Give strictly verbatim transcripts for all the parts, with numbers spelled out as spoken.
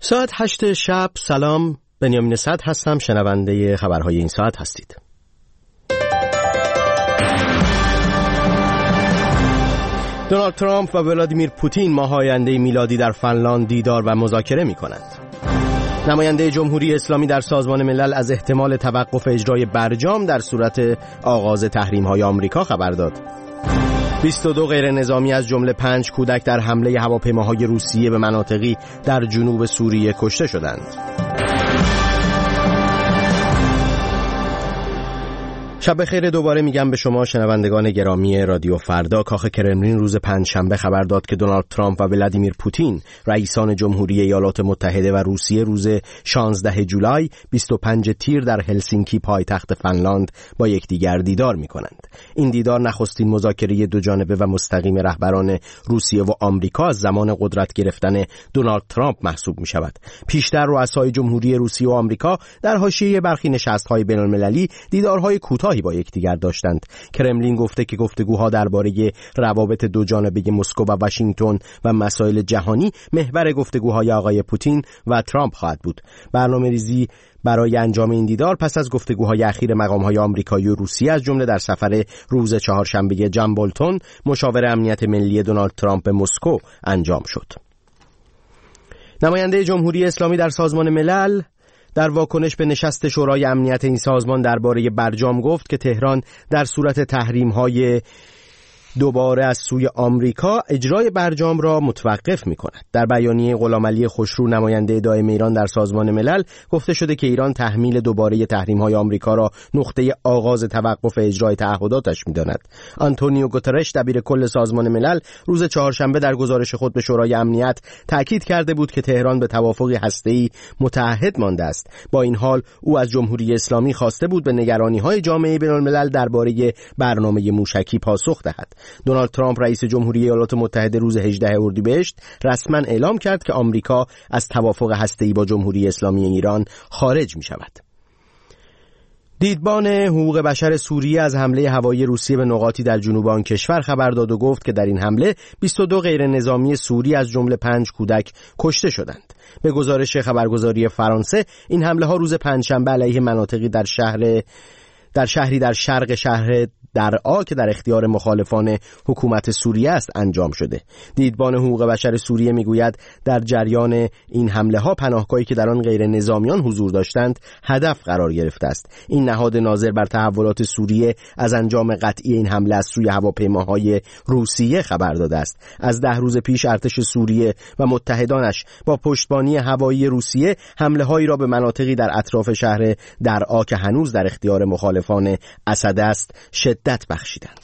ساعت هشت شب. سلام، بنیامین صدر هستم، شنونده خبرهای این ساعت هستید. دونالد ترامپ و ولادیمیر پوتین ماه آینده میلادی در فنلاند دیدار و مذاکره می‌کنند. نماینده جمهوری اسلامی در سازمان ملل از احتمال توقف اجرای برجام در صورت آغاز تحریم‌های آمریکا خبر داد. بیست و دو غیر نظامی از جمله پنج کودک در حمله هواپیماهای روسیه به مناطقی در جنوب سوریه کشته شدند. شب بخیر دوباره میگم به شما شنوندگان گرامی رادیو فردا. کاخ کرملین روز پنجشنبه خبر داد که دونالد ترامپ و ولادیمیر پوتین رئیسان جمهوری ایالات متحده و روسیه روز شانزده جولای بیست و پنج تیر در هلسینکی پایتخت فنلاند با یکدیگر دیدار میکنند. این دیدار نخستین مذاکره دو جانبه و مستقیم رهبران روسیه و آمریکا از زمان قدرت گرفتن دونالد ترامپ محسوب میشود. پیشتر رؤسای جمهوری روسیه و آمریکا در حاشیه برخی نشست‌های بین‌المللی دیدارهای کوتاه با یکدیگر داشتند. کرملین گفته که گفتگوها درباره روابط دو جانبه مسکو و واشنگتن و مسائل جهانی محور گفتگوهای آقای پوتین و ترامپ خواهد بود. برنامه‌ریزی برای انجام این دیدار پس از گفتگوهای اخیر مقام‌های آمریکایی و روسیه از جمله در سفر روز چهارشنبه جان بولتون مشاور امنیت ملی دونالد ترامپ به مسکو انجام شد. نماینده جمهوری اسلامی در سازمان ملل در واکنش به نشست شورای امنیت این سازمان درباره برجام گفت که تهران در صورت تحریم‌های دوباره از سوی آمریکا اجرای برجام را متوقف می‌کند. در بیانیه غلامعلی خوشرو نماینده دائم ایران در سازمان ملل گفته شده که ایران تحمیل دوباره تحریم‌های آمریکا را نقطه آغاز توقف اجرای تعهداتش می‌داند. آنتونیو گوترش دبیر کل سازمان ملل روز چهارشنبه در گزارش خود به شورای امنیت تاکید کرده بود که تهران به توافق هسته‌ای متعهد مانده است. با این حال او از جمهوری اسلامی خواسته بود به نگرانی‌های جامعه بین‌الملل درباره برنامه موشکی پاسخ دهد. دونالد ترامپ رئیس جمهوری ایالات متحده روز هجدهم اردیبهشت رسما اعلام کرد که آمریکا از توافق هسته‌ای با جمهوری اسلامی ایران خارج می شود. دیدبان حقوق بشر سوریه از حمله هوایی روسیه به نقاطی در جنوب آن کشور خبر داد و گفت که در این حمله بیست و دو غیر نظامی سوری از جمله پنج کودک کشته شدند. به گزارش خبرگزاری فرانسه این حمله ها روز پنجشنبه علیه مناطقی در شهر در شهری در شرق شهر درعا که در اختیار مخالفان حکومت سوریه است انجام شده. دیدبان حقوق بشر سوریه میگوید در جریان این حمله ها پناهگاهی که در آن غیر نظامیان حضور داشتند هدف قرار گرفته است. این نهاد ناظر بر تحولات سوریه از انجام قطعی این حمله از سوی هواپیماهای روسیه خبر داده است. از ده روز پیش ارتش سوریه و متحدانش با پشتبانی هوایی روسیه حمله هایی را به مناطقی در اطراف شهر درعا که هنوز در اختیار مخالفان اسد است شدت بخشیدند.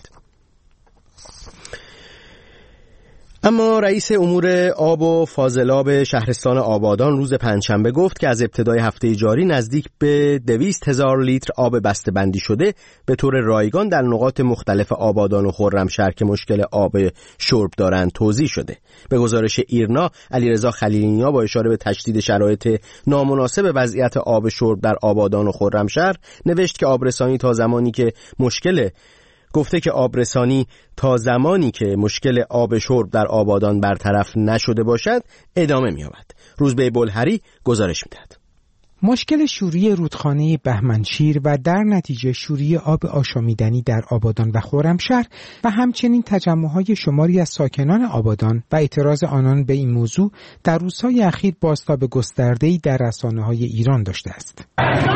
اما رئیس امور آب و فاضلاب شهرستان آبادان روز پنجشنبه گفت که از ابتدای هفته جاری نزدیک به دویست هزار لیتر آب بسته‌بندی شده به طور رایگان در نقاط مختلف آبادان و خرمشهر که مشکل آب شرب دارند توزیع شده. به گزارش ایرنا، علیرضا خلیل‌نیا با اشاره به تشدید شرایط نامناسب وضعیت آب شرب در آبادان و خرمشهر نوشت که آبرسانی تا زمانی که مشکل گفته که آبرسانی تا زمانی که مشکل آب شرب در آبادان برطرف نشده باشد ادامه می‌یابد. روزبه بلهری گزارش می‌دهد. مشکل شوری رودخانه بهمنشیر و در نتیجه شوری آب آشامیدنی در آبادان و خرمشهر و همچنین تجمع‌های شماری از ساکنان آبادان و اعتراض آنان به این موضوع در روزهای اخیر بازتاب گسترده‌ای در رسانه‌های ایران داشته است.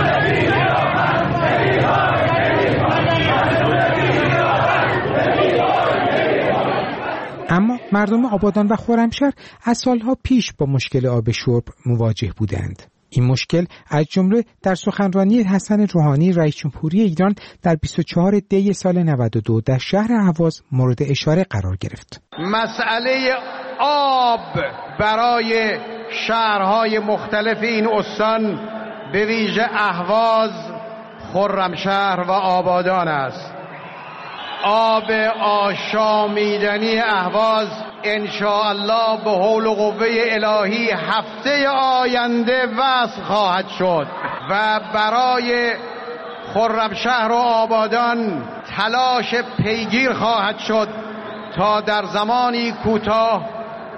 اما مردم آبادان و خرمشهر از سالها پیش با مشکل آب شرب مواجه بودند. این مشکل از جمله در سخنرانی حسن روحانی رئیس جمهوری ایران در بیست و چهارم دی سال نود و دو در شهر اهواز مورد اشاره قرار گرفت. مسئله آب برای شهرهای مختلف این استان به ویژه اهواز، خرمشهر و آبادان است. آب آشامیدنی اهواز انشاءالله به حول و قوه الهی هفته آینده وصل خواهد شد و برای خرمشهر و آبادان تلاش پیگیر خواهد شد تا در زمانی کوتاه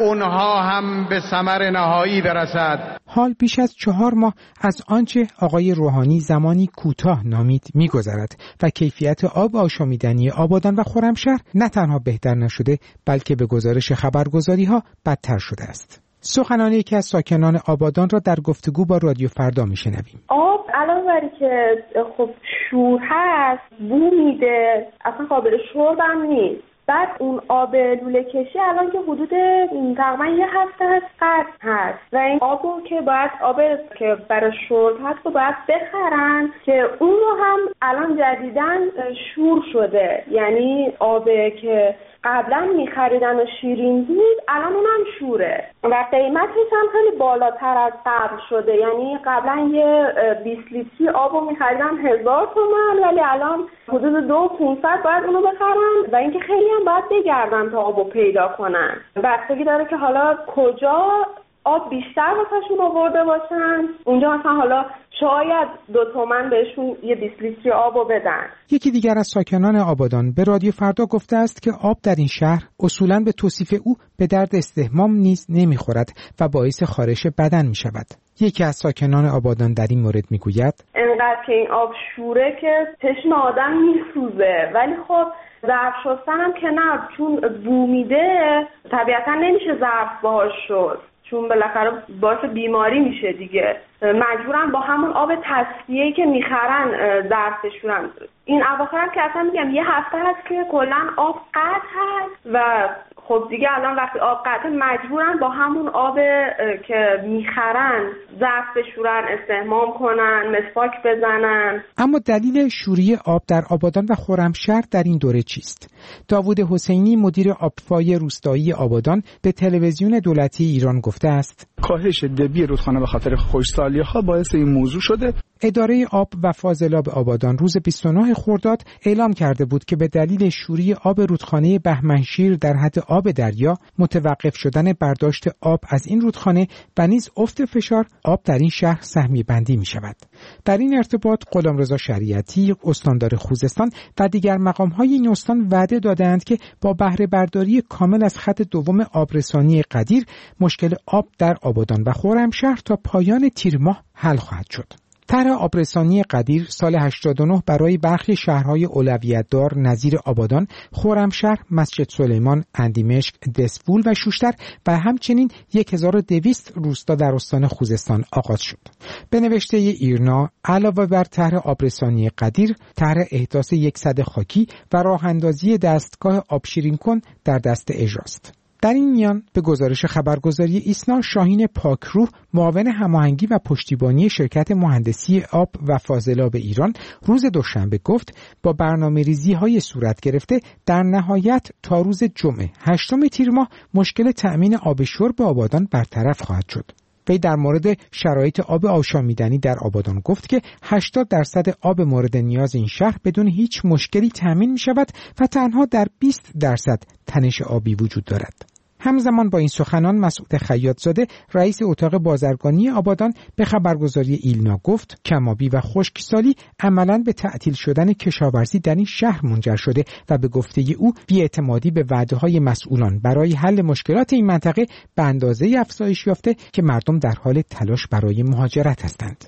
اونها هم به ثمر نهایی برسد. حال بیش از چهار ماه از آنچه آقای روحانی زمانی کوتاه نامید می‌گذرد و کیفیت آب آشامیدنی آبادان و خرمشهر نه تنها بهتر نشده بلکه به گزارش خبرگزاری‌ها بدتر شده است. سخنان یکی از ساکنان آبادان را در گفتگو با رادیو فردا میشنویم. آب علاوه بر که خب شور هست، بو میده، اصلا قابل شرب هم نیست. بعد اون آب لوله کشی الان که حدود تقریبا یه هفته هست قطع هست و این آبو که باید آب که برای شرب هست رو باید بخرن که اون رو هم الان جدیدن شور شده. یعنی آب که قبلا میخریدن و شیرین بود الان اونم شوره و قیمتش هم خیلی بالاتر از قبل شده. یعنی قبلا یه بیست لیتری آب رو میخریدن هزار تومان ولی الان حدود دو پونصد باید اونو بخرن و اینکه خیلی هم باید بگردن تا آبو پیدا کنن. بستگی داره که حالا کجا آب بیشتر واسهشون آورده باشن، اونجا مثلا حالا شاید دو تومن بهشون یه بیست لیتری آبو بدن. یکی دیگر از ساکنان آبادان به رادیو فردا گفته است که آب در این شهر اصولاً به توصیف او به درد استحمام نیز نمیخورد و باعث خارش بدن می شود. یکی از ساکنان آبادان در این مورد میگوید انقدر که این آب شوره که چشم آدم میسوزه، ولی خب ظرف شستن هم که نه، چون بو میده طبیعتا نمیشه ظرف باهاش شد، چون بالاخره باعث بیماری میشه دیگه. مجبورن با همون آب تصفیه‌ای که میخرن ظرف بشورن. این اواخر هم که اصلا میگم یه هفته هست که کلا آب قطع هست و خب دیگه الان وقتی آب قطع مجبورن با همون آب که میخرن ظرف بشورن، استحمام کنن، مسواک بزنن. اما دلیل شوری آب در آبادان و خرمشهر در این دوره چیست؟ داوود حسینی مدیر آبفای روستایی آبادان به تلویزیون دولتی ایران گفته است کاهش دبی رودخانه به خاطر خشکسالی‌ها باعث این موضوع شده. اداره آب و فاضلاب آبادان روز بیست و نه خرداد اعلام کرده بود که به دلیل شوری آب رودخانه بهمنشیر در حد آب دریا، متوقف شدن برداشت آب از این رودخانه و نیز افت فشار آب در این شهر سهمیه بندی می شود. در این ارتباط غلامرضا شریعتی استاندار خوزستان و دیگر مقام‌های این استان وعده دادند که با بهره برداری کامل از خط دوم آبرسانی قدیر مشکل آب در آبادان و خرمشهر تا پایان تیر ماه حل خواهد شد. طرح آبرسانی قدیر سال هشتاد و نه برای برخی شهرهای اولویت‌دار نظیر آبادان، خرمشهر، مسجد سلیمان، اندیمشک، دسفول و شوشتر و همچنین هزار و دویست روستا در استان خوزستان آغاز شد. به نوشته ایرنا علاوه بر طرح آبرسانی قدیر، طرح احداث یک سد خاکی و راه اندازی دستگاه آبشیرین کن در دست اجراست. در این میان به گزارش خبرگزاری ایسنا، شاهین پاکروح معاون هماهنگی و پشتیبانی شرکت مهندسی آب و فاضلاب ایران روز دوشنبه گفت با برنامه‌ریزی‌های صورت گرفته در نهایت تا روز جمعه هشتم تیر ماه مشکل تأمین آب شرب آبادان برطرف خواهد شد. وی در مورد شرایط آب آشامیدنی در آبادان گفت که هشتاد درصد آب مورد نیاز این شهر بدون هیچ مشکلی تأمین می شود و تنها در بیست درصد تنش آبی وجود دارد. همزمان با این سخنان مسعود خیاط‌زاده رئیس اتاق بازرگانی آبادان به خبرگزاری ایلنا گفت کم‌آبی و خشکسالی عملاً به تعطیل شدن کشاورزی در این شهر منجر شده و به گفته او بی‌اعتمادی به وعده‌های مسئولان برای حل مشکلات این منطقه به اندازه افزایش یافته که مردم در حال تلاش برای مهاجرت هستند.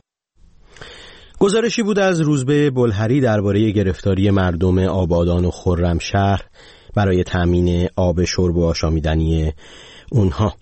گزارشی بود از روزبه بلهری درباره گرفتاری مردم آبادان و خرمشهر برای تامین آب شرب و آشامیدنی اونها.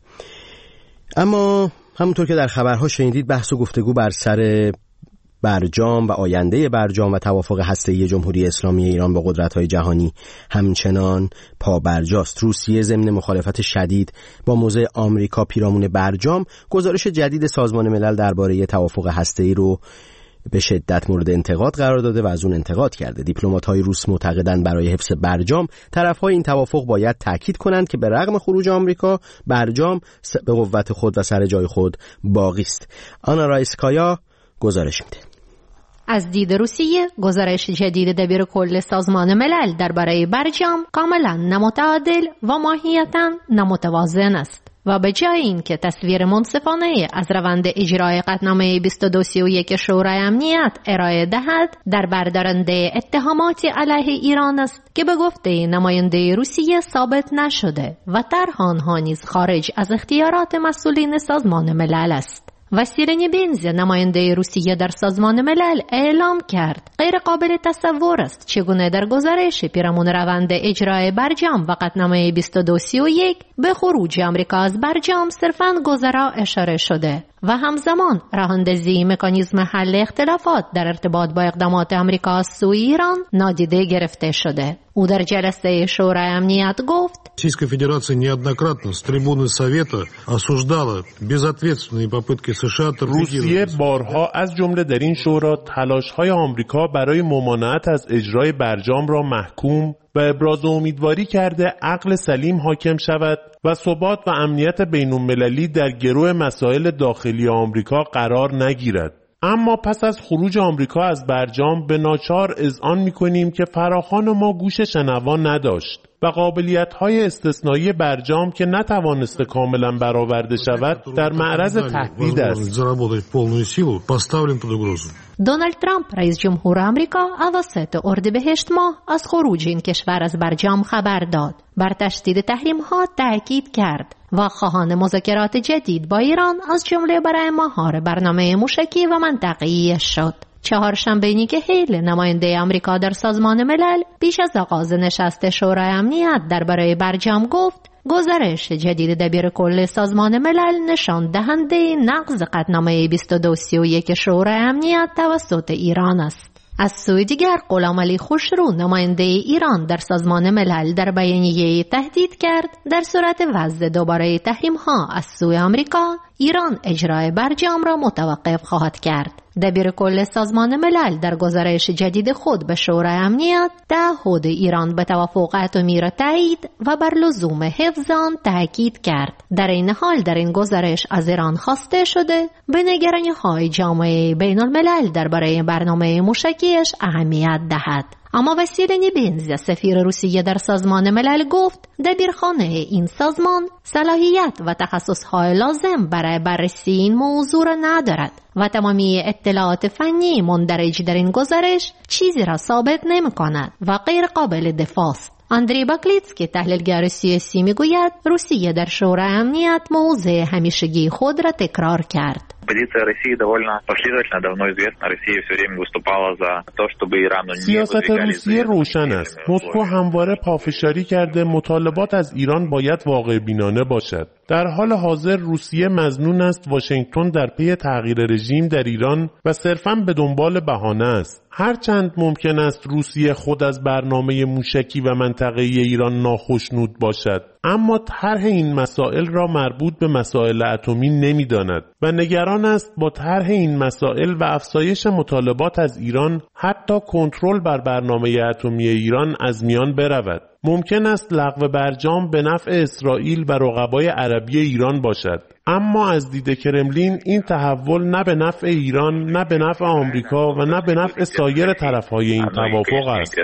اما همونطور که در خبرها شنیدید بحث و گفتگو بر سر برجام و آینده برجام و توافق هسته‌ای جمهوری اسلامی ایران با قدرت‌های جهانی همچنان پابرجاست. روسیه ضمن مخالفت شدید با موضع آمریکا پیرامون برجام گزارش جدید سازمان ملل درباره توافق هسته‌ای رو به شدت مورد انتقاد قرار داده و از اون انتقاد کرده. دیپلمات‌های روس معتقدند برای حفظ برجام طرف‌های این توافق باید تاکید کنند که به رغم خروج آمریکا برجام به قوت خود و سر جای خود باقی است. آنا رایسکایا گزارش میده. از دید روسیه گزارش جدید دبیر کل سازمان ملل درباره برجام کاملا نامتعادل و ماهیتاً نامتوازن است. و به جای اینکه تصویر منصفانه از روند اجرای قطعنامه بیست و دو سی و یک شورای امنیت ارائه دهد، در بردارنده اتهاماتی علیه ایران است که به گفته نماینده روسیه ثابت نشده و طرح آنها نیز خارج از اختیارات مسئولین سازمان ملل است. وسیله بنز نماینده روسیه در سازمان ملل اعلام کرد غیر قابل تصور است چگونه در گزارش پیرامون روند اجرای برجام و قطعنامه بیست و دو سی و یک به خروج آمریکا از برجام صرفاً گذرا اشاره شده و همزمان راه‌اندازی مکانیزم حل اختلافات در ارتباط با اقدامات آمریکا از سوی ایران نادیده گرفته شده. او در جلسه شورای امنیت گفت: Российская Федерация неоднократно с трибуны Совета осуждала безответственные попытки США روسیه بارها از جمله در این شورا تلاش‌های آمریکا برای ممانعت از اجرای برجام را محکوم و ابراز امیدواری کرده عقل سلیم حاکم شود و ثبات و امنیت بین‌المللی در گرو مسائل داخلی آمریکا قرار نگیرد. اما پس از خروج آمریکا از برجام به ناچار اذعان می‌کنیم که فراخوان ما گوش شنوا نداشت و قابلیت‌های استثنایی برجام که نتوانسته کاملا برآورده شود در معرض تهدید است. دونالد ترامپ رئیس جمهور آمریکا اواسط اردیبهشت ماه از خروج این کشور از برجام خبر داد. بر تشدید تحریم‌ها تاکید کرد و خواهان مذاکرات جدید با ایران از جمله برای مهار برنامه موشکی و منطقه‌ای شد. چهارشنبه نیکی هیل نماینده آمریکا در سازمان ملل پیش از آغاز نشست شورای امنیت درباره برجام گفت گزارش جدید دبیر کل سازمان ملل نشان دهنده نقض قطعنامه بیست و دو سی و یک شورای امنیت توسط ایران است. از سوی دیگر غلامعلی خوشرو نماینده ایران در سازمان ملل در بیانیه تهدید کرد در صورت وضع دوباره تحریم‌ها از سوی آمریکا ایران اجرای برجام را متوقف خواهد کرد. دبیر کل سازمان ملل در گزارش جدید خود به شورای امنیت تعهد ایران به توافق اتمی را تایید و بر لزوم حفظ آن تاکید کرد. در این حال در این گزارش از ایران خواسته شده به نگرانی‌های جامعه بین الملل درباره برنامه موشکیش اهمیت دهد. اما وسیله بنز سفیر روسیه در سازمان ملل گفت دبیرخانه این سازمان صلاحیت و تخصصهای لازم برای بررسی این موضوع را ندارد و تمامی اطلاعات فنی مندرج در این گزارش چیزی را ثابت نمی کند و غیر قابل دفاع است. اندری باکلیتسکی تحلیلگر سیاسی میگوید روسیه در شورای امنیت موضع همیشگی خود را تکرار کرد. Позиция России довольно последовательна, давно известна. Россия все время выступала за то, чтобы Ирану не سیاست روسیه روشن است. مسکو همواره پافشاری کرده مطالبات از ایران باید واقع بینانه باشد. در حال حاضر روسیه مظنون است واشنگتن در پی تغییر رژیم در ایران و صرفاً به دنبال بهانه است. هرچند ممکن است روسیه خود از برنامه موشکی و منطقه‌ای ایران ناخوشنود باشد، اما طرح این مسائل را مربوط به مسائل اتمی نمی‌داند و نگران است با طرح این مسائل و افزایش مطالبات از ایران حتی کنترل بر برنامه اتمی ایران از میان برود. ممکن است لغو برجام به نفع اسرائیل و رقبای عربی ایران باشد، اما از دید کرملین این تحول نه به نفع ایران، نه به نفع آمریکا و نه به نفع سایر طرفهای این توافق است.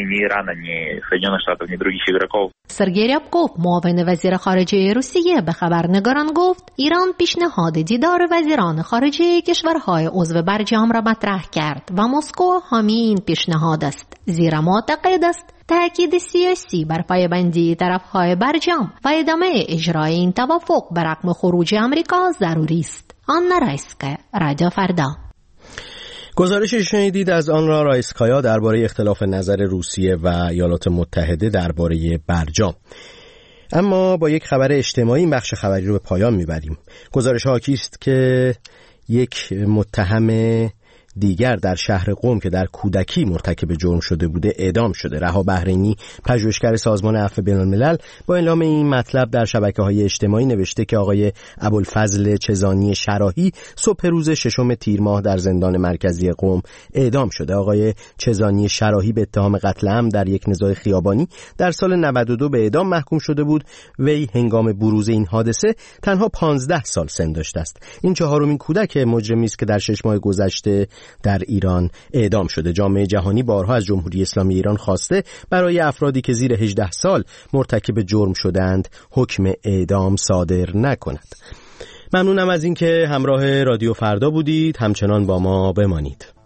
سرگئی ریابکوف معاون وزیر خارجه روسیه به خبرنگاران گفت ایران پیشنهاد دیدار وزیران خارجه کشورهای عضو برجام را مطرح کرد و مسکو حامی این پیشنهاد است، زیرا معتقد است تأکید سیاسی بر پایبندی طرفهای برجام و ادامه اجرای این توافق به رغم خروج آمریکا ضروری است. آنا رایسکا، رادیو فردا. گزارشی شنیدید از آنا رایسکایا درباره اختلاف نظر روسیه و ایالات متحده درباره برجام. اما با یک خبر اجتماعی این بخش خبری رو به پایان میبریم. گزارش حاکی است که یک متهم دیگر در شهر قم که در کودکی مرتکب جرم شده بوده اعدام شده. رها بحرینی، پژوهشگر سازمان عفو بین‌الملل، با اعلام این مطلب در شبکه‌های اجتماعی نوشته که آقای ابوالفضل چزانی شراحی صبح روز ششم تیر ماه در زندان مرکزی قم اعدام شده. آقای چزانی شراحی به اتهام قتل عمد در یک نزاع خیابانی در سال نود و دو به اعدام محکوم شده بود. وی هنگام بروز این حادثه تنها پانزده سال سن داشته است. این چهارمین کودک مجرمی است که در شش ماه گذشته در ایران اعدام شده. جامعه جهانی بارها از جمهوری اسلامی ایران خواسته برای افرادی که زیر هجده سال مرتکب جرم شدند حکم اعدام صادر نکند. ممنونم از اینکه همراه رادیو فردا بودید. همچنان با ما بمانید.